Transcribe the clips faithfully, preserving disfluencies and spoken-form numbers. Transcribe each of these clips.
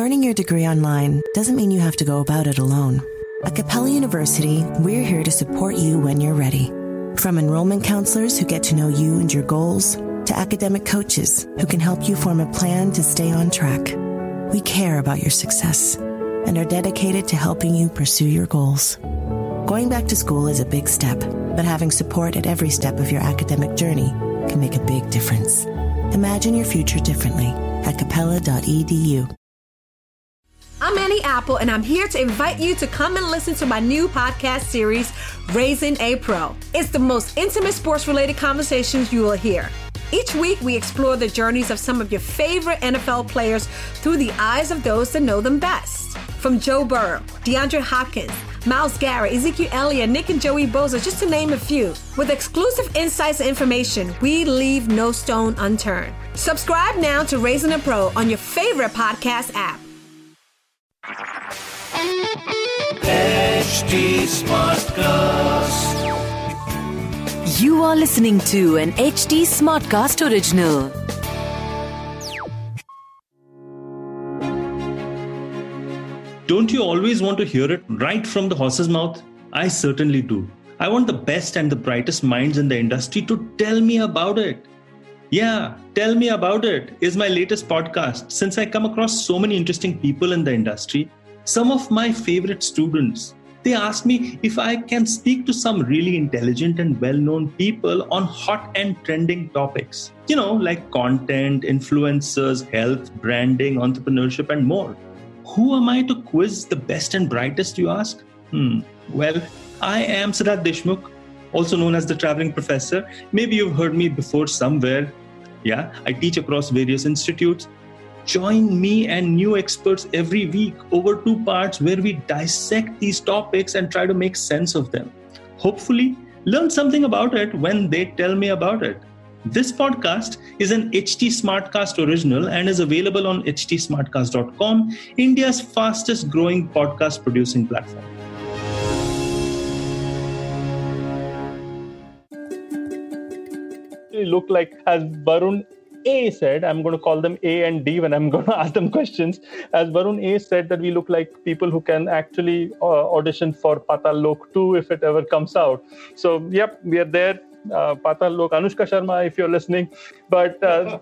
Earning your degree online doesn't mean you have to go about it alone. At Capella University, we're here to support you when you're ready. From enrollment counselors who get to know you and your goals, to academic coaches who can help you form a plan to stay on track. We care about your success and are dedicated to helping you pursue your goals. Going back to school is a big step, but having support at every step of your academic journey can make a big difference. Imagine your future differently at capella dot e d u. I'm Annie Apple, and I'm here to invite you to come and listen to my new podcast series, Raising a Pro. It's the most intimate sports-related conversations you will hear. Each week, we explore the journeys of some of your favorite N F L players through the eyes of those that know them best. From Joe Burrow, DeAndre Hopkins, Myles Garrett, Ezekiel Elliott, Nick and Joey Bosa, just to name a few. With exclusive insights and information, we leave no stone unturned. Subscribe now to Raising a Pro on your favorite podcast app. H D Smartcast. You are listening to an H D Smartcast original. Don't you always want to hear it right from the horse's mouth? I certainly do. I want the best and the brightest minds in the industry to tell me about it. Yeah, Tell Me About It is my latest podcast. Since I come across so many interesting people in the industry, some of my favorite students, they ask me if I can speak to some really intelligent and well-known people on hot and trending topics. You know, like content, influencers, health, branding, entrepreneurship, and more. Who am I to quiz the best and brightest, you ask? Hmm. Well, I am Siddharth Deshmukh, also known as the Traveling Professor. Maybe you've heard me before somewhere. Yeah, I teach across various institutes. Join me and new experts every week over two parts where we dissect these topics and try to make sense of them. Hopefully, learn something about it when they tell me about it. This podcast is an H D Smartcast original and is available on h d smartcast dot com, India's fastest growing podcast producing platform. Look like, as Varun A said, I'm going to call them A and D when I'm going to ask them questions. As Varun A said, that we look like people who can actually uh, audition for Patal Lok two if it ever comes out. So, yep, we are there. Uh, Patal Lok, Anushka Sharma, if you're listening. But uh,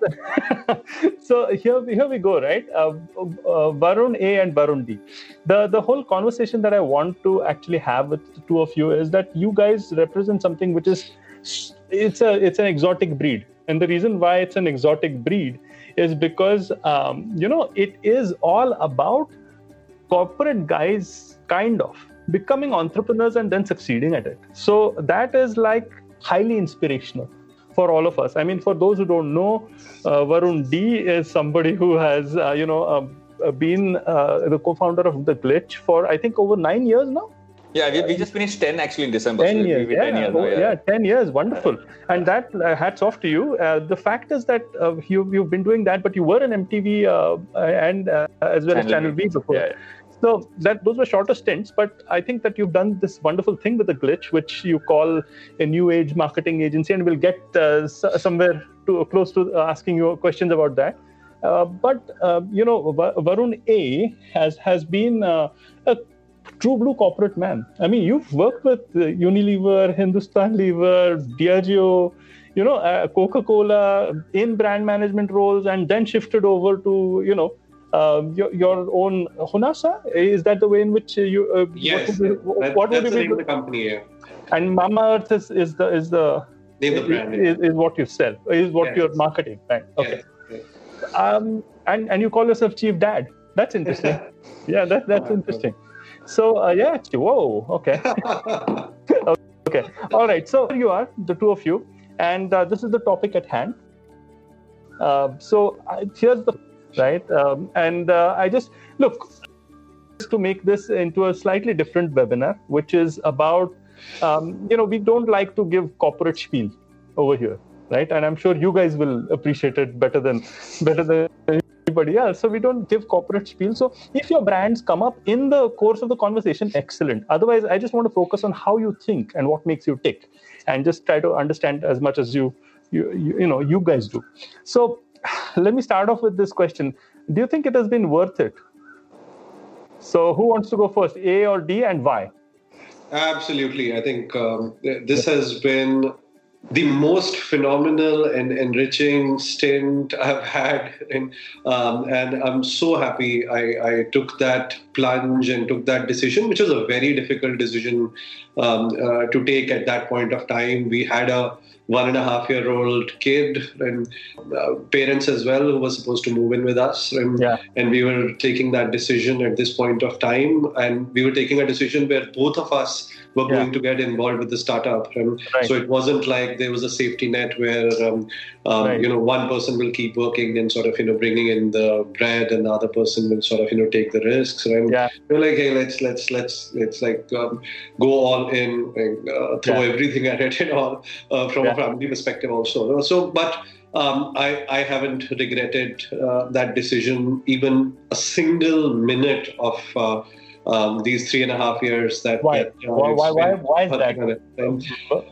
so here, here we go, right? Uh, uh, Varun A and Varun D. The the whole conversation that I want to actually have with the two of you is that you guys represent something which is it's a it's an exotic breed. And the reason why it's an exotic breed is because, um, you know, it is all about corporate guys kind of becoming entrepreneurs and then succeeding at it. So that is like highly inspirational for all of us. I mean, for those who don't know, uh, Varun D is somebody who has, uh, you know, uh, been uh, the co-founder of The Glitch for, I think, over nine years now. Yeah, we, we just finished ten actually in December. ten so years, we, we yeah, ten years oh, now, yeah. yeah, ten years, wonderful. And that, uh, hats off to you. Uh, the fact is that uh, you, you've been doing that, but you were in M T V uh, and uh, as well Channel as Channel V before. Yeah, yeah. So that those were shorter stints, but I think that you've done this wonderful thing with The Glitch, which you call a new age marketing agency, and we'll get uh, s- somewhere to close to asking you questions about that. Uh, but uh, you know, Varun A has has been uh, a true blue corporate man. I mean, you've worked with uh, Unilever, Hindustan Lever, Diageo, you know, uh, Coca-Cola in brand management roles, and then shifted over to, you know, uh, your, your own Honasa. Is that the way in which you? Uh, yes, what would, you, that, what that's would the you name be, of the company. Yeah. And Mamaearth is, is the is the name of the brand is, is what you sell, is what yes. you're marketing, right? Okay. Yes. Yes. Um, and and you call yourself Chief Dad. That's interesting. yeah, that that's interesting. So, uh, yeah, whoa, okay. okay, all right. So, here you are, the two of you, and uh, this is the topic at hand. Uh, so, uh, here's the, right, um, and uh, I just, look, to make this into a slightly different webinar, which is about, um, you know, we don't like to give corporate spiel over here, right? And I'm sure you guys will appreciate it better than, better than anybody else. So we don't give corporate spiel. So if your brands come up in the course of the conversation, excellent. Otherwise, I just want to focus on how you think and what makes you tick, and just try to understand as much as you, you, you, you know, you guys do. So let me start off with this question. Do you think it has been worth it So who wants to go first, A or D, and why? Absolutely. I think um, this has been the most phenomenal and enriching stint I've had. In, um, and I'm so happy I, I took that plunge and took that decision, which was a very difficult decision um, uh, to take at that point of time. We had a one and a half year old kid and uh, parents as well who were supposed to move in with us. And, yeah. and we were taking that decision at this point of time. And we were taking a decision where both of us were yeah. going to get involved with the startup. And right. so it wasn't like there was a safety net where, um, um, right. you know, one person will keep working and sort of, you know, bringing in the bread and the other person will sort of, you know, take the risks. And yeah. we're like, hey, let's, let's, let's, let's like um, go all in and uh, throw yeah. everything at it and all uh, from yeah. a family perspective also. So, but um, I, I haven't regretted uh, that decision even a single minute of uh, um, these three and a half years that. Why? that uh, why, why, why, why is that? And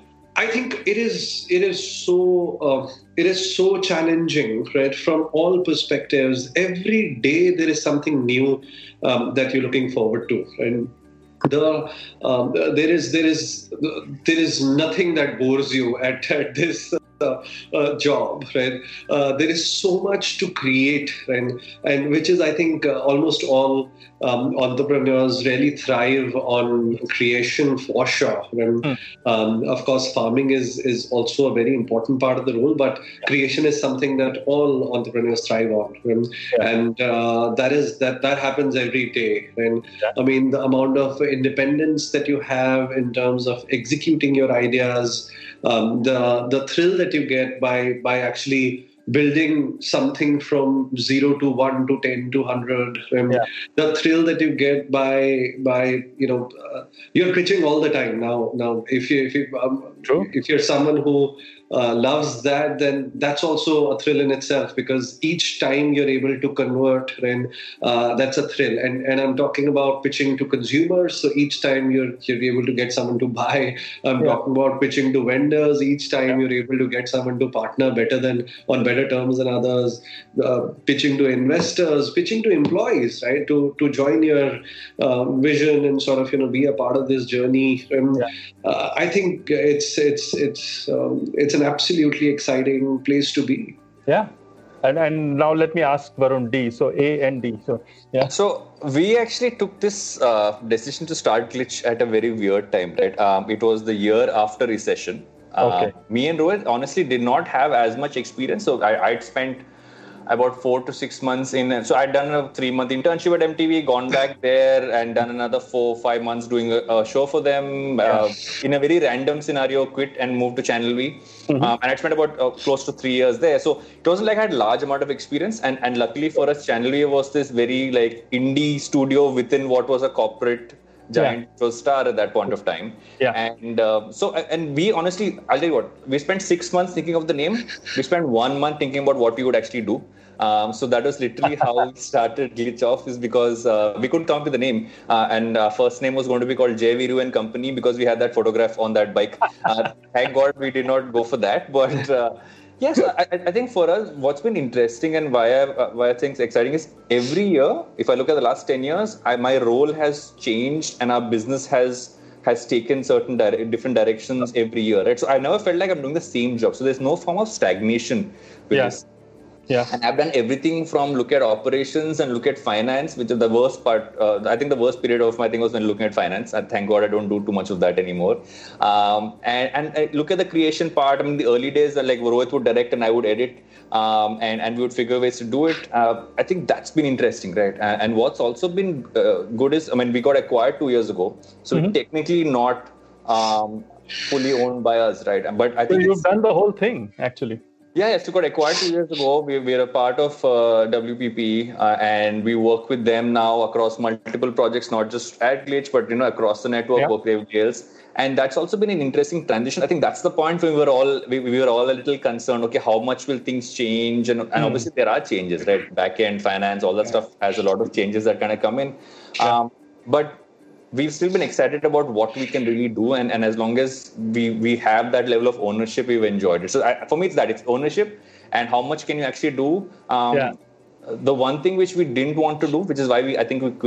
I think it is. It is so. Uh, it is so challenging, right? From all perspectives, every day there is something new um, that you're looking forward to, and. The um, there is there is there is nothing that bores you at, at this uh, uh, job, right? Uh, there is so much to create, and and which is I think uh, almost all um, entrepreneurs really thrive on creation for sure. And mm. um, of course, farming is is also a very important part of the role, but creation is something that all entrepreneurs thrive on, and, yeah. and uh, that is that that happens every day. And yeah. I mean the amount of independence that you have in terms of executing your ideas, um, the the thrill that you get by by actually building something from zero to one to ten to hundred, um, yeah. the thrill that you get by by you know uh, you're pitching all the time now. Now, if you if you um, if you're someone who uh, loves that, then that's also a thrill in itself, because each time you're able to convert, then uh, that's a thrill. And and I'm talking about pitching to consumers. So each time you're you're able to get someone to buy. I'm yeah. talking about pitching to vendors. Each time yeah. you're able to get someone to partner better than on better terms than others. Uh, pitching to investors, pitching to employees, right? To to join your uh, vision and sort of you know be a part of this journey. And yeah. uh, I think it's it's it's um, it's an absolutely exciting place to be. Yeah. And and now let me ask Varun D. So A and D. So yeah. So we actually took this uh, decision to start Glitch at a very weird time, right? Um, it was the year after recession. Okay. Uh, me and Rohit honestly did not have as much experience. So I, I'd spent about four to six months in. So I'd done a three month internship at M T V, gone back there and done another four, five months doing a, a show for them. Uh, in a very random scenario, quit and moved to Channel V. Mm-hmm. Um, and I spent about uh, close to three years there. So it wasn't like I had large amount of experience. And, and luckily for us, Channel V was this very like indie studio within what was a corporate giant yeah. star at that point of time. Yeah. And uh, so, and we honestly, I'll tell you what, we spent six months thinking of the name. We spent one month thinking about what we would actually do. Um, so that was literally how we started Glitch off, is because uh, we couldn't come up with a name. Uh, and our first name was going to be called Jay Viru and Company, because we had that photograph on that bike. Uh, thank God we did not go for that. But uh, yeah, so I, I think for us, what's been interesting and why I, uh, why I think it's exciting is every year, if I look at the last ten years, I, my role has changed and our business has has taken certain dire- different directions every year, right? So I never felt like I'm doing the same job. So there's no form of stagnation with yeah. this. Yeah. And I've done everything from look at operations and look at finance, which is the worst part. Uh, I think the worst period of my thing was when looking at finance. And thank God I don't do too much of that anymore. Um, and, and I look at the creation part. I mean, the early days, like Rohit would direct and I would edit. Um, and, and we would figure ways to do it. Uh, I think that's been interesting, right? And, and what's also been uh, good is, I mean, we got acquired two years ago. So mm-hmm. technically not um, fully owned by us, right? But I think so you've done the whole thing, actually. Yeah, yes, we got acquired two years ago. We, we're a part of uh, W P P uh, and we work with them now across multiple projects, not just at Glitch, but you know across the network, yeah. work with everybody else. And that's also been an interesting transition. I think that's the point where we were all we, we were all a little concerned. Okay, how much will things change? And, and mm. obviously there are changes, right? Back end, finance, all that yeah. stuff has a lot of changes that kind of come in. Yeah. Um, but we've still been excited about what we can really do. And, and as long as we, we have that level of ownership, we've enjoyed it. So I, for me, it's that. It's ownership and how much can you actually do. Um, yeah. The one thing which we didn't want to do, which is why we I think we quit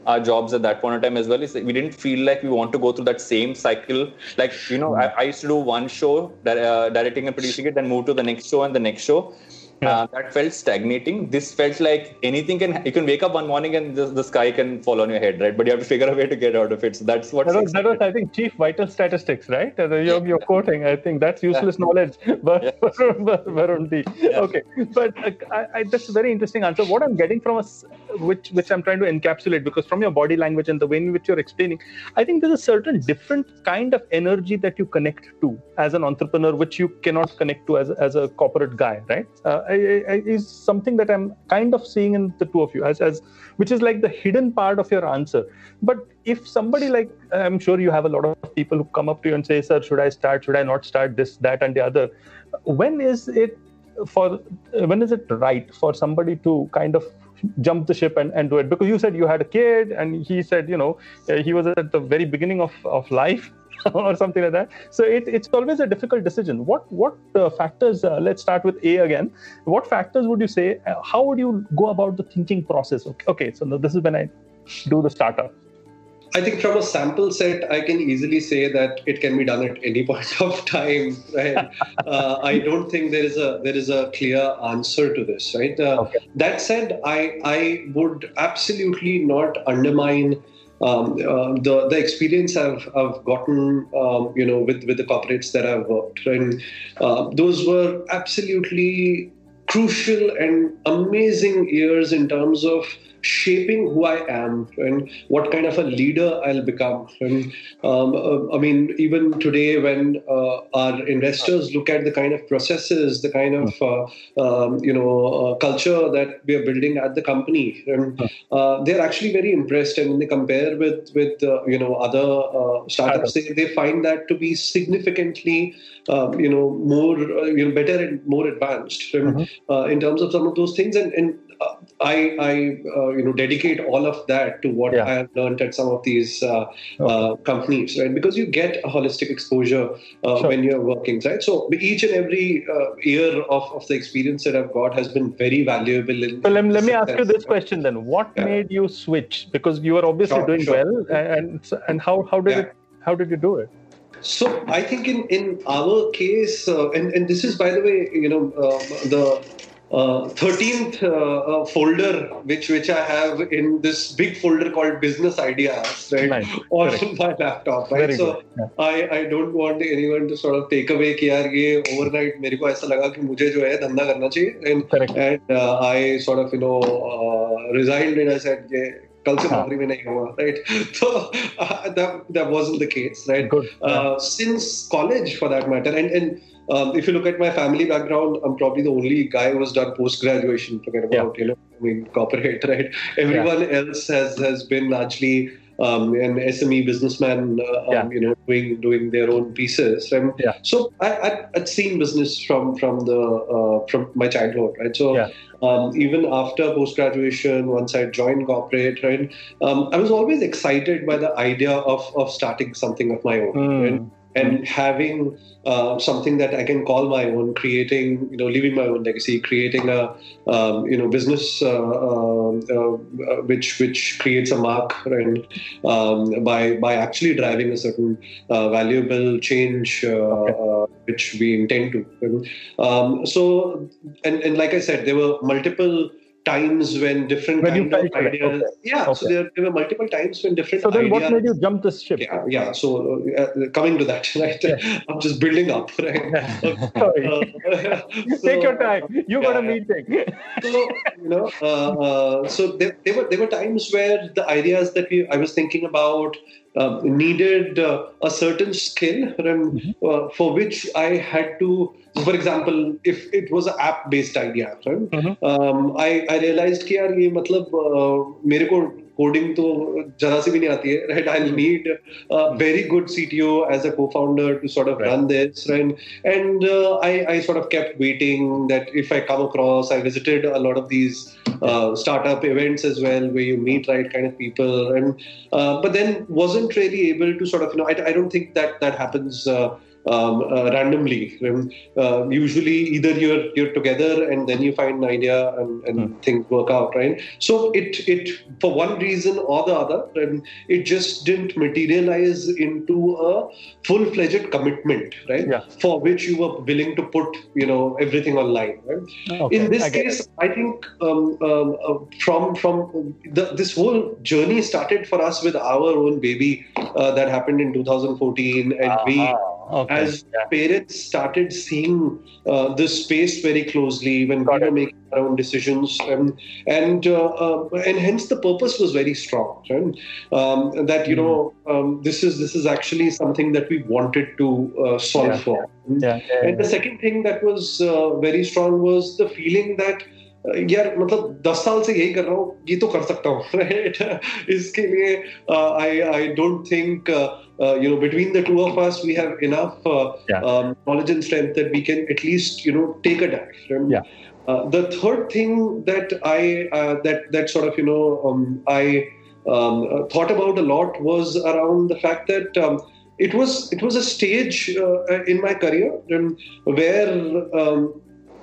our jobs at that point in time as well, is that we didn't feel like we want to go through that same cycle. Like, you know, I, I used to do one show, that, uh, directing and producing it, then move to the next show and the next show. Yeah. Uh, that felt stagnating. This felt like anything can, you can wake up one morning and the, the sky can fall on your head, right? But you have to figure a way to get out of it. So that's what... That was, that was I think, chief vital statistics, right? You're, you're quoting, I think that's useless yeah. knowledge. But, yeah. Varun D. Yeah. Okay. But uh, I, I, that's a very interesting answer. What I'm getting from us, which, which I'm trying to encapsulate, because from your body language and the way in which you're explaining, I think there's a certain different kind of energy that you connect to as an entrepreneur, which you cannot connect to as, as a corporate guy, right? Uh, I, I, is something that I'm kind of seeing in the two of you, as, as which is like the hidden part of your answer. But if somebody like, I'm sure you have a lot of people who come up to you and say, sir, should I start, should I not start this, that, and the other? When is it for, when is it right for somebody to kind of jump the ship and, and do it? Because you said you had a kid, and he said, you know, he was at the very beginning of, of life. Or something like that. So it, it's always a difficult decision. What what uh, factors, uh, let's start with A again. What factors would you say, uh, how would you go about the thinking process? Okay, okay so this is when I do the startup. I think from a sample set, I can easily say that it can be done at any point of time. Right? uh, I don't think there is a there is a clear answer to this. Right. Uh, okay. That said, I I would absolutely not undermine Um, uh, the the experience I've I've gotten, um, you know, with, with the corporates that I've worked, and uh, those were absolutely crucial and amazing years in terms of shaping who I am and what kind of a leader I'll become. And um, uh, I mean, even today, when uh, our investors look at the kind of processes, the kind of uh, um, you know uh, culture that we are building at the company, and uh, they're actually very impressed. And when they compare with with uh, you know other uh, startups, they, they find that to be significantly um, you know more uh, you know better and more advanced and, mm-hmm. uh, in terms of some of those things. And, and uh, I I uh, you know dedicate all of that to what yeah. I have learned at some of these uh, okay. uh, companies, right? Because you get a holistic exposure uh, sure. when you're working, right? So each and every uh, year of, of the experience that I've got has been very valuable. In, so let, let me ask you this question then: what yeah. made you switch? Because you are obviously sure, doing sure. well, and and how how did yeah. it how did you do it? So I think in in our case, uh, and and this is, by the way, you know uh, the. Uh, thirteenth uh, uh, folder, which which I have in this big folder called Business Ideas, right, nice. on Correct. my laptop, right. Very so yeah. I I don't want anyone to sort of take away कि यार ये overnight मेरे को ऐसा लगा कि मुझे जो है धंधा करना चाहिए, and Correct. and uh, I sort of you know uh, resigned and I said ये कल से नौकरी में नहीं हुआ, right? So uh, that that wasn't the case, right? Good. Uh, yeah. Since college, for that matter, and and. Um, if you look at my family background, I'm probably the only guy who has done post-graduation, forget about, yeah. you know, I mean, corporate, right? Everyone yeah. else has, has been largely um, an S M E businessman, uh, yeah. um, you know, doing doing their own pieces. And yeah. So I, I, I'd seen business from from the uh, from my childhood, right? So yeah. um, even after post-graduation, once I joined corporate, right, um, I was always excited by the idea of, of starting something of my own. Mm. Right? And having uh, something that I can call my own, creating, you know, leaving my own legacy, creating a, um, you know, business uh, uh, uh, which which creates a mark, right? Um, by by actually driving a certain uh, valuable change, uh, okay. uh, which we intend to. Um, so, and and like I said, there were multiple times when different when kind of ideas. Okay. Yeah, okay. so there, there were multiple times when different. So then, ideas, what made you jump this ship? Yeah, yeah. So uh, coming to that, right? Yeah. I'm just building up, right? Sorry. Uh, so, Take your time. You yeah, got a meeting. So you know, uh, uh, so there, there were there were times where the ideas that we I was thinking about uh, needed uh, a certain skill, um, mm-hmm. uh, for which I had to. So for example, if it was an app-based idea, right? Mm-hmm. um, I I realized कि यार ये मतलब uh, मेरे को coding तो जरा सी भी नहीं आती है, right? I'll need a very good C T O as a co-founder to sort of right. run this, right? And uh, I I sort of kept waiting that if I come across, I visited a lot of these uh, startup events as well, where you meet right kind of people, and uh, but then wasn't really able to sort of you know I I don't think that that happens. Uh, um, uh, randomly. Um, uh, usually, either you're you're together and then you find an idea and, and mm. things work out, right? So it it for one reason or the other, um, it just didn't materialize into a full-fledged commitment, right? Yeah. For which you were willing to put, you know, everything online. Right? Okay. In this I case, it. I think um, um, uh, from from the, this whole journey started for us with our own baby uh, that happened in two thousand fourteen, and uh-huh. we, okay. as yeah. parents, started seeing uh, this space very closely when Got we it. were making our own decisions, um, and uh, uh, and hence the purpose was very strong. Right? Um, that you mm. know, um, this is this is actually something that we wanted to uh, solve yeah. for. Yeah. Yeah. And the second thing that was uh, very strong was the feeling that यार मतलब दस साल से यही कर रहा हूँ, ये तो कर सकता हूँ, right? इसके लिए I I don't think uh, uh, you know between the two of us we have enough uh, yeah. um, knowledge and strength that we can at least you know take a dive. Right? Yeah. Uh, the third thing that I uh, that that sort of you know um, I um, uh, thought about a lot was around the fact that um, it was it was a stage uh, in my career um, where um,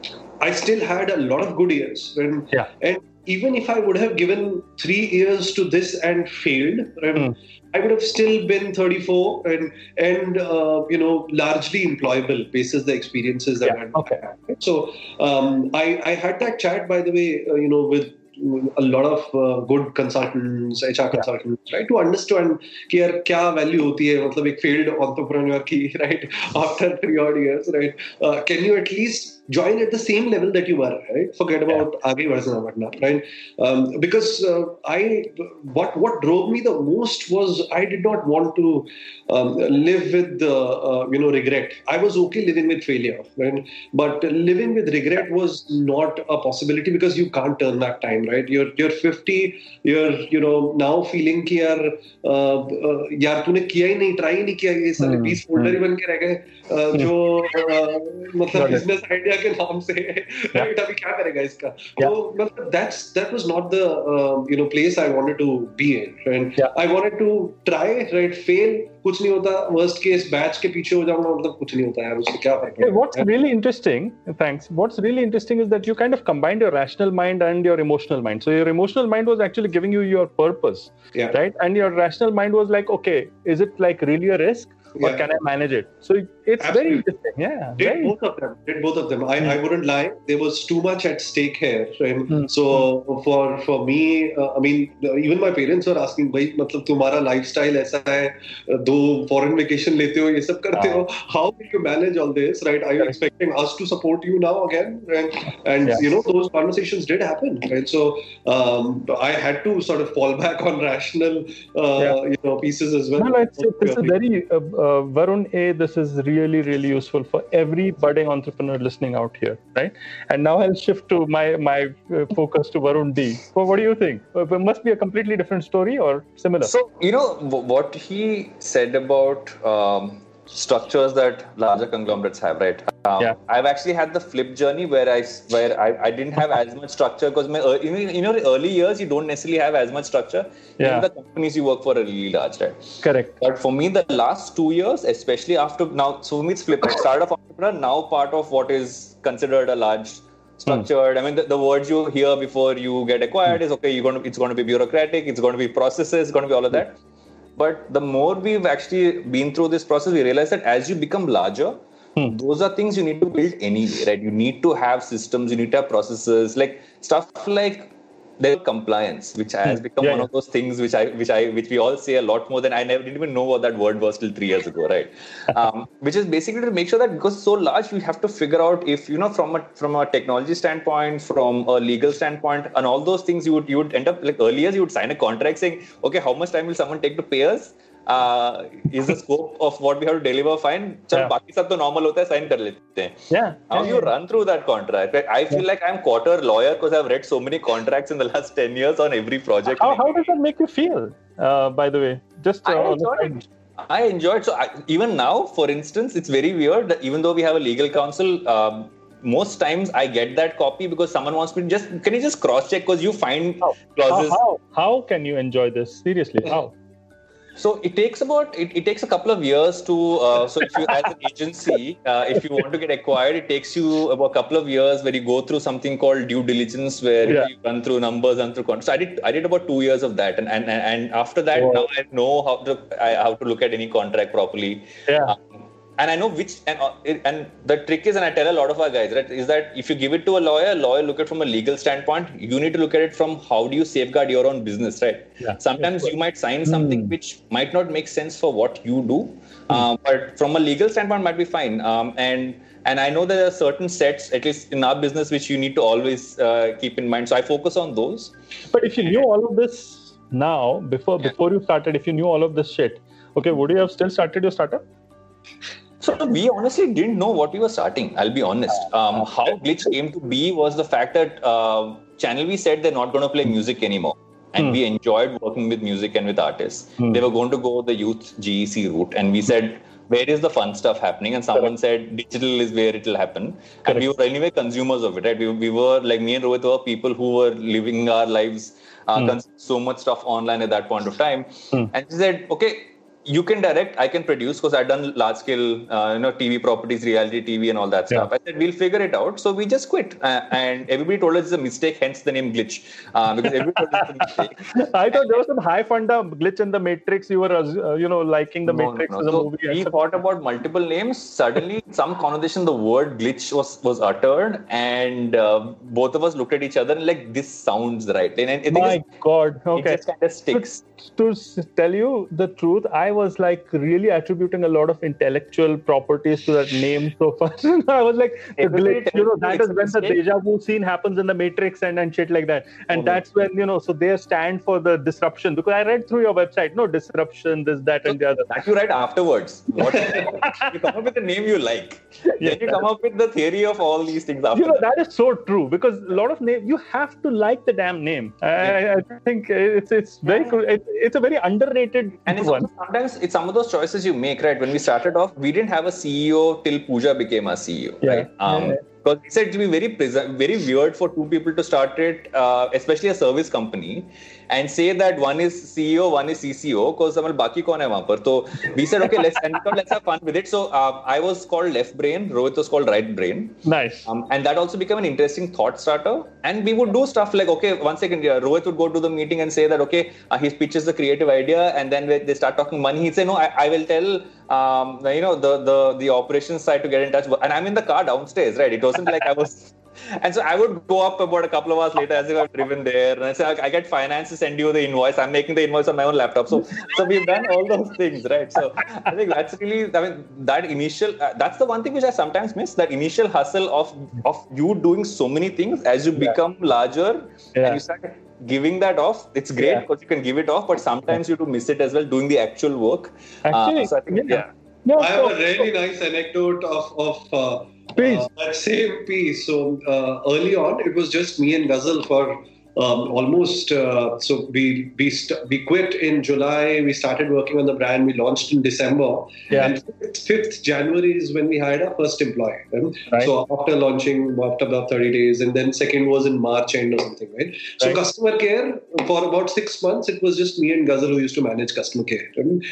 I still had a lot of good years. And, yeah. and even if I would have given three years to this and failed, mm. I would have still been thirty-four and, and uh, you know, largely employable basis the experiences that yeah. I had. Okay. So um, I, I had that chat, by the way, uh, you know, with a lot of uh, good consultants, H R yeah. consultants, right, to understand कि यार क्या value होती है मतलब एक failed entrepreneur की, right, after three odd years, right, uh, can you at least join at the same level that you were, right? Forget about yeah. आगे बढ़ना बढ़ना, right? Um, because uh, I, what what drove me the most was I did not want to um, live with the uh, you know regret. I was okay living with failure, right? But living with regret was not a possibility because you can't turn back time, right? You're you're fifty, you're you know now feeling कि यार uh, uh, यार तूने किया ही नहीं, try ही नहीं किया, ये सारे बीस फोल्डर ही बन के रह गए uh, जो uh, मतलब business idea के नाम से right अभी क्या करेगा इसका तो मतलब that's that was not the uh, you know place I wanted to be in, right? yeah. I wanted to try, right, fail, कुछ नहीं होता, worst case batch के पीछे हो जाऊंगा, मतलब कुछ नहीं होता यार, उससे क्या फर्क पड़ता है. What's really interesting, thanks, what's really interesting is that you kind of combined your rational mind and your emotional mind. So your emotional mind was actually giving you your purpose, yeah. right? And your rational mind was like, okay, is it like really a risk? Or yeah. can I manage it? So it's Absolutely. very interesting. Yeah. Did very both of them. Did both of them. I, mm. I wouldn't lie. There was too much at stake here. Right? Mm. So mm. for for me, uh, I mean, even my parents were asking, "Bhai, मतलब तुम्हारा lifestyle ऐसा है, दो foreign vacation लेते हो, ये सब करते हो. How will you manage all this? Right? Are you Correct. expecting us to support you now again?" And, and yeah. you know, those conversations did happen. Right? So um, I had to sort of fall back on rational, uh, yeah. you know, pieces as well. No, no, it's, it's a very uh, uh, Varun A, this is really, really useful for every budding entrepreneur listening out here, right? And now I'll shift to my my uh, focus to Varun D. So what do you think? Uh, it must be a completely different story or similar? So, you know, w- what he said about um, structures that larger conglomerates have, right? Um, yeah. I've actually had the flip journey where I where I, I didn't have as much structure because my you know, you know the early years you don't necessarily have as much structure. Yeah. Even the companies you work for are really large, right? Correct. But for me, the last two years, especially after now, so for me it's flip. I started off entrepreneur, now part of what is considered a large structured. Mm. I mean, the, the words you hear before you get acquired mm. is okay. You're going to it's going to be bureaucratic. It's going to be processes. It's going to be all of that. But the more we've actually been through this process, we realize that as you become larger, hmm. those are things you need to build anyway, right? You need to have systems, you need to have processes, like stuff like there's compliance, which has become yeah, one yeah. of those things which I, which I, which we all say a lot more than I never didn't even know what that word was till three years ago, right? Um, which is basically to make sure that because it's so large, we have to figure out if you know from a from a technology standpoint, from a legal standpoint, and all those things you would you would end up like earlier you would sign a contract saying, okay, how much time will someone take to pay us? Uh, is the scope of what we have to deliver fine? Chal, yeah. बाकी सब तो normal होता है, sign कर लेते हैं. Yeah. How yeah, you yeah. run through that contract? I feel yeah. like I'm quarter lawyer because I've read so many contracts in the last ten years on every project. How, how does that make you feel? Uh, by the way, just uh, I enjoyed it. I enjoyed so I, even now, for instance, it's very weird that even though we have a legal counsel. Um, Most times I get that copy because someone wants me to just, can you just cross check because you find how? clauses. How, how, how can you enjoy this? Seriously, how? So it takes about it, it takes a couple of years to uh, so if you as an agency uh, if you want to get acquired, it takes you about a couple of years where you go through something called due diligence, where yeah. you run through numbers, run through contracts. So I did I did about two years of that, and and, and after that wow. now I know how to I, how to look at any contract properly. Yeah. Um, And I know which, and uh, and the trick is, and I tell a lot of our guys, right, is that if you give it to a lawyer, lawyer look at it from a legal standpoint. You need to look at it from how do you safeguard your own business, right? Yeah. Sometimes you might sign something mm. which might not make sense for what you do, mm. uh, but from a legal standpoint might be fine. Um, and and I know there are certain sets, at least in our business, which you need to always uh, keep in mind. So I focus on those. But if you knew all of this now, before yeah. before you started, if you knew all of this shit, okay, would you have still started your startup? So we honestly didn't know what we were starting. I'll be honest. Um, how Glitch came to be was the fact that uh, Channel V said they're not going to play music anymore. And hmm. we enjoyed working with music and with artists. Hmm. They were going to go the youth G E C route. And we said, where is the fun stuff happening? And someone Correct. said, digital is where it will happen. Correct. And we were anyway consumers of it, right? We, we were, like me and Rohit were people who were living our lives, uh, hmm. so much stuff online at that point of time. Hmm. And she said, okay, you can direct, I can produce, because I've done large scale, uh, you know, T V properties, reality T V and all that yeah. stuff. I said, we'll figure it out. So we just quit. Uh, and everybody told us it's a mistake, hence the name Glitch. Uh, because everybody told us it's a mistake. I thought there was some high funda Glitch in the Matrix. You were, uh, you know, liking the no, Matrix no, no. as a so movie. We thought about multiple names. Suddenly, some conversation, the word Glitch was, was uttered. And uh, both of us looked at each other and like, this sounds right. And, and My it, God. Okay. It just kind of sticks. To, to tell you the truth, I was like really attributing a lot of intellectual properties to that name so far. I was like, the glitch, you know, that is when the deja vu scene happens in the Matrix and, and shit like that. And oh, that's when, you know, so they stand for the disruption. Because I read through your website, no disruption, this, that, so and the other. That you write afterwards. What, you come up with the name you like. Yeah. Then you come up with the theory of all these things after You know, that. that is so true. Because a lot of names, you have to like the damn name. I, I think it's it's very cool. It, it's a very underrated and it's one. Also, sometimes it's some of those choices you make, right? When we started off, we didn't have a C E O till Pooja became our C E O, yeah. right? Um, yeah. Because he said it will be very pres- very weird for two people to start it, uh, especially a service company, and say that one is C E O, one is C C O, because someone baki kaun hai wahan par. So we said, okay, let's and we thought, let's have fun with it. So uh, I was called Left Brain, Rohit was called Right Brain. Nice. Um, and that also became an interesting thought starter. And we would do stuff like, okay, one second, yeah, Rohit would go to the meeting and say that, okay, uh, he pitches the creative idea, and then they start talking money. He'd say, no, I, I will tell. Um, you know, the, the the operations side to get in touch. And I'm in the car downstairs, right? It wasn't like I was... And so I would go up about a couple of hours later as if I've driven there. And I say, I get finance to send you the invoice. I'm making the invoice on my own laptop. So so we've done all those things, right? So I think that's really, I mean, that initial... Uh, that's the one thing which I sometimes miss, that initial hustle of, of you doing so many things as you become yeah. larger yeah. and you start... giving that off, it's great yeah. because you can give it off, but sometimes you do miss it as well, doing the actual work. Actually, uh, so I think, yeah. yeah. No, I have a really nice anecdote of, of uh, uh, that same piece. So uh, early on, it was just me and Ghazal for um, almost, uh, so we we, st- we quit in July, we started working on the brand, we launched in December, yeah. and fifth January is when we hired our first employee. Right? Right. So after launching, after about thirty days, and then second was in March end or something, right? So right. customer care, for about six months, it was just me and Ghazal who used to manage customer care. Right?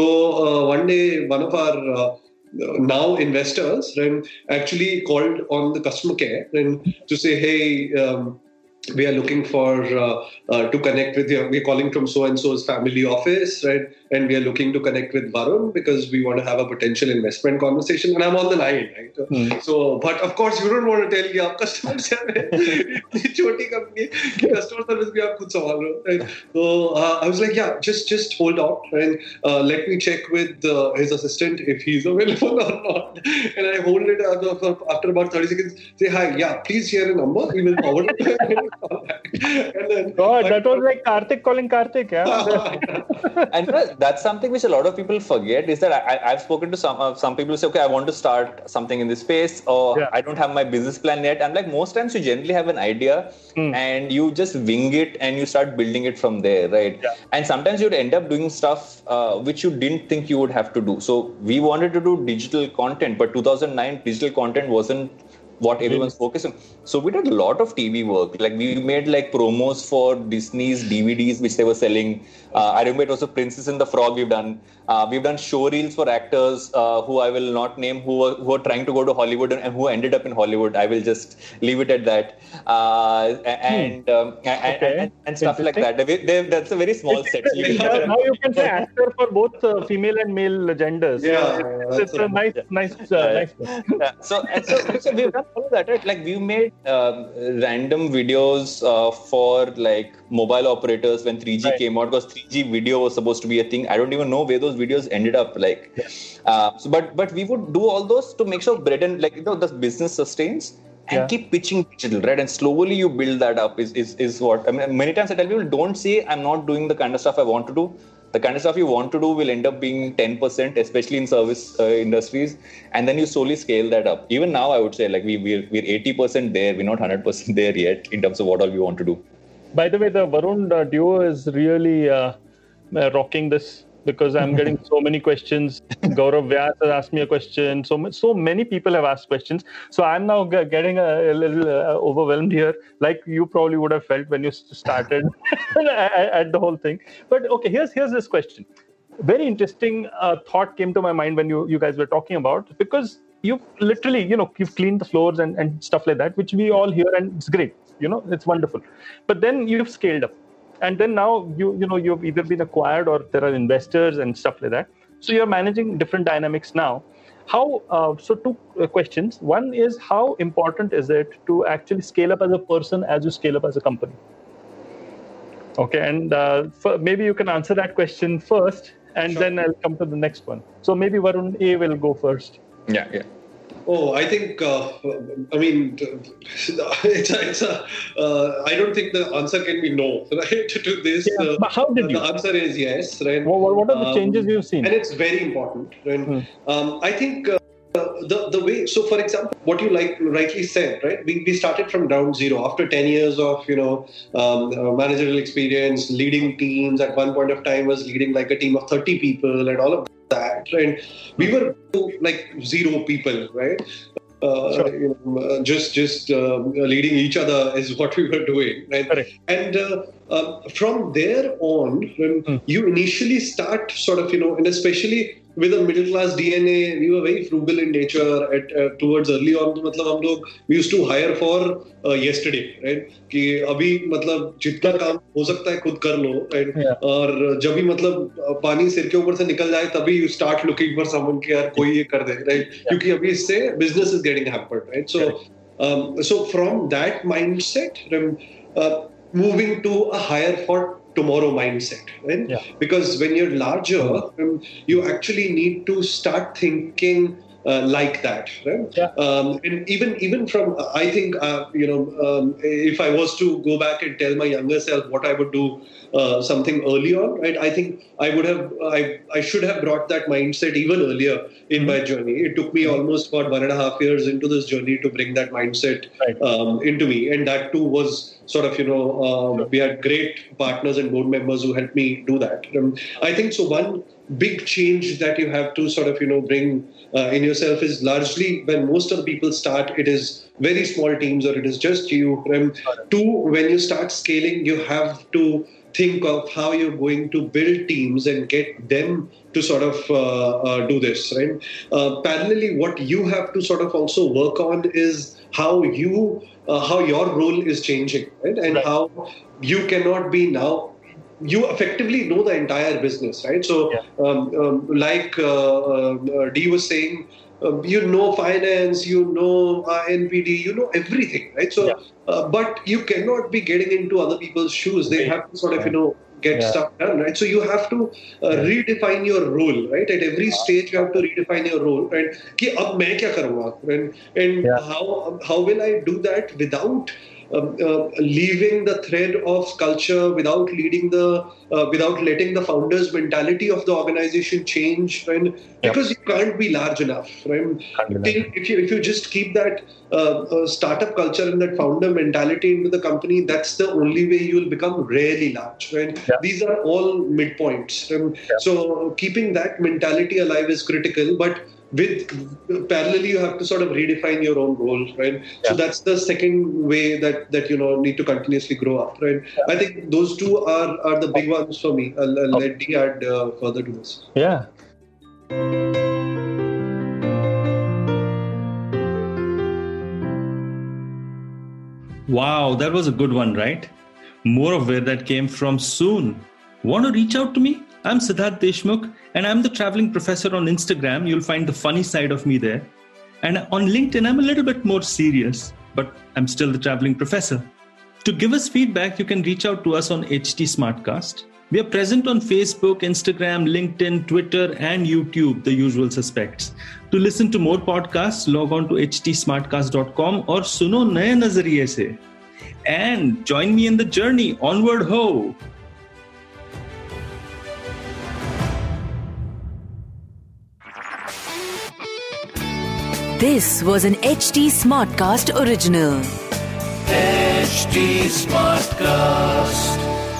So uh, one day, one of our uh, now investors right, actually called on the customer care right, to say, hey, um, we are looking for uh, uh, to connect with you. We're calling from so-and-so's family office, right? And we are looking to connect with Varun because we want to have a potential investment conversation. And I'm on the line, right? Hmm. So, but of course, you don't want to tell your customer service. Choti company, customer service bhi aap khud sambhal rahe ho, right? So uh, I was like, yeah, just just hold on and uh, let me check with uh, his assistant if he's available or not. And I hold it after, after about thirty seconds. Say hi, yeah, please share a number. We will forward it. And then, God, that was like Karthik calling Karthik, yeah. And uh, that's something which a lot of people forget is that I, I've spoken to some uh, some people who say, okay, I want to start something in this space, or yeah. I don't have my business plan yet. I'm like, most times you generally have an idea mm. and you just wing it and you start building it from there, right? Yeah. And sometimes you'd end up doing stuff uh, which you didn't think you would have to do. So we wanted to do digital content, but two thousand nine digital content wasn't what everyone's focusing. So we did a lot of T V work. Like we made like promos for Disney's D V Ds, which they were selling. Uh, I remember it was a Princess and the Frog we've done. Uh, we've done show reels for actors uh, who I will not name, who were, who were trying to go to Hollywood and, and who ended up in Hollywood. I will just leave it at that. Uh, and, hmm. um, and, okay. and and stuff like that. They, they, that's a very small set. So you can, now you can say actor for both uh, female and male genders. Yeah, so it's, it's a nice, nice, uh, nice. Yeah. So, and so, so we've done all of that, right? Like we made um, random videos uh, for like mobile operators when three G right. came out, because three G video was supposed to be a thing. I don't even know where those videos ended up. Like, yeah. uh, so but but we would do all those to make sure bread and like you know the business sustains. And yeah. keep pitching digital, right? And slowly you build that up is, is, is what, I mean, many times I tell people, don't say I'm not doing the kind of stuff I want to do. The kind of stuff you want to do will end up being ten percent, especially in service uh, industries. And then you slowly scale that up. Even now, I would say like we, we're, we're eighty percent there. We're not one hundred percent there yet in terms of what all we want to do. By the way, the Varun uh, duo is really uh, uh, rocking this. Because I'm getting so many questions. Gaurav Vyas has asked me a question. So much, so many people have asked questions. So I'm now g- getting a, a little uh, overwhelmed here, like you probably would have felt when you started at, at the whole thing. But okay, here's here's this question. Very interesting uh, thought came to my mind when you, you guys were talking about, because you've literally, you know, you've cleaned the floors and, and stuff like that, which we all hear, and it's great. You know, it's wonderful. But then you've scaled up. And then now you you know you've either been acquired or there are investors and stuff like that. So you're managing different dynamics now. How uh, so two uh, questions. One is, how important is it to actually scale up as a person as you scale up as a company? Okay, and uh, for, maybe you can answer that question first, and sure. then I'll come to the next one. So maybe Varun A will go first. Yeah, yeah. Oh, I think, uh, I mean, it's a, it's a uh, I don't think the answer can be no, right, to this. Yeah, but how did you? The answer is yes, right? Well, what are the um, changes you've seen? And it's very important, right? Hmm. Um, I think uh, the, the way, so for example, what you like rightly said, right? We, we started from ground zero after ten years of, you know, um, uh, managerial experience, leading teams. At one point of time was leading like a team of thirty people and all of that. that and we were like zero people, right? Uh, sure. you know, uh, just just uh, leading each other is what we were doing, right? Correct. And uh, uh, from there on, when mm. you initially start sort of, you know, and especially with a middle class D N A, we were very frugal in nature. At uh, towards early on, मतलब हम लोग we used to hire for uh, yesterday, right? कि अभी मतलब जितना काम हो सकता है खुद कर लो, right? Yeah. और जब भी मतलब पानी सिर के ऊपर से निकल जाए तभी you start looking for someone कि यार कोई ये कर दे, right? Yeah. क्योंकि अभी इससे business is getting hampered, right? So, um, so from that mindset, uh, moving to a hire for tomorrow mindset, right? Yeah. Because when you're larger, um, you actually need to start thinking uh, like that, right? Yeah. Um, and even even from, uh, I think, uh, you know, um, if I was to go back and tell my younger self what I would do uh, something early on, right? I think I would have, I I should have brought that mindset even earlier in mm-hmm. my journey. It took me almost about one and a half years into this journey to bring that mindset right. um, into me, and that too was sort of, you know, um, sure. we had great partners and board members who helped me do that. Um, I think so. One big change that you have to sort of, you know, bring uh, in yourself is largely when most of the people start, it is very small teams or it is just you. Um, two, when you start scaling, you have to think of how you're going to build teams and get them to sort of uh, uh, do this, right? Uh, parallelly, what you have to sort of also work on is how you, uh, how your role is changing, right? And right. how you cannot be now, you effectively know the entire business, right? So, yeah. um, um, like uh, uh, Dee was saying, uh, you know finance, you know uh, N P D, you know everything, right? So, yeah. uh, but you cannot be getting into other people's shoes. They have to sort of, you know, get yeah. stuff done, right? So you have to uh, yeah. redefine your role, right? At every stage, you have to redefine your role, right? Ki ab main kya karunga, and, and yeah. how how will I do that without Um, uh, leaving the thread of culture, without leading the, uh, without letting the founder's mentality of the organization change, right? Yep. Because you can't be large enough, right? If you if you just keep that uh, uh, startup culture and that founder mentality into the company, that's the only way you will become really large, right? Yep. These are all midpoints. Right? Yep. So keeping that mentality alive is critical, but with parallelly you have to sort of redefine your own role, right? Yeah. So that's the second way that that you know need to continuously grow up, right? Yeah. I think those two are are the big ones for me. I'll, I'll okay. let Dee add uh, further to this. Yeah. Wow, that was a good one, right? More of where that came from soon. Want to reach out to me? I'm Siddharth Deshmukh, and I'm the traveling professor on Instagram. You'll find the funny side of me there. And on LinkedIn, I'm a little bit more serious, but I'm still the traveling professor. To give us feedback, you can reach out to us on H T Smartcast. We are present on Facebook, Instagram, LinkedIn, Twitter, and YouTube, the usual suspects. To listen to more podcasts, log on to h t smartcast dot com or suno naye nazariye se. And join me in the journey. Onward ho! This was an H T Smartcast original. H T Smartcast.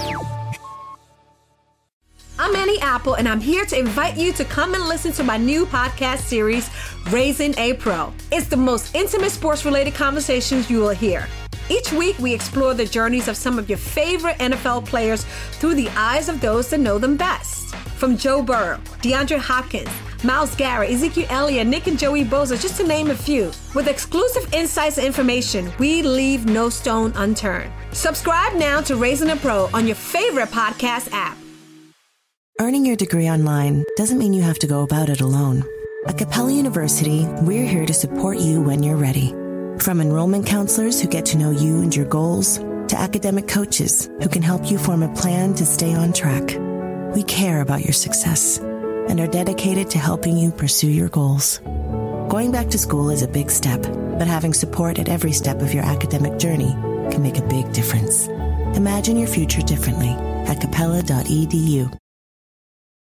I'm Annie Apple, and I'm here to invite you to come and listen to my new podcast series, Raising a Pro. It's the most intimate sports-related conversations you will hear. Each week, we explore the journeys of some of your favorite N F L players through the eyes of those that know them best. From Joe Burrow, DeAndre Hopkins, Myles Garrett, Ezekiel Elliott, Nick and Joey Bosa, just to name a few. With exclusive insights and information, we leave no stone unturned. Subscribe now to Raising a Pro on your favorite podcast app. Earning your degree online doesn't mean you have to go about it alone. At Capella University, we're here to support you when you're ready. From enrollment counselors who get to know you and your goals, to academic coaches who can help you form a plan to stay on track. We care about your success and are dedicated to helping you pursue your goals. Going back to school is a big step, but having support at every step of your academic journey can make a big difference. Imagine your future differently at capella dot e d u.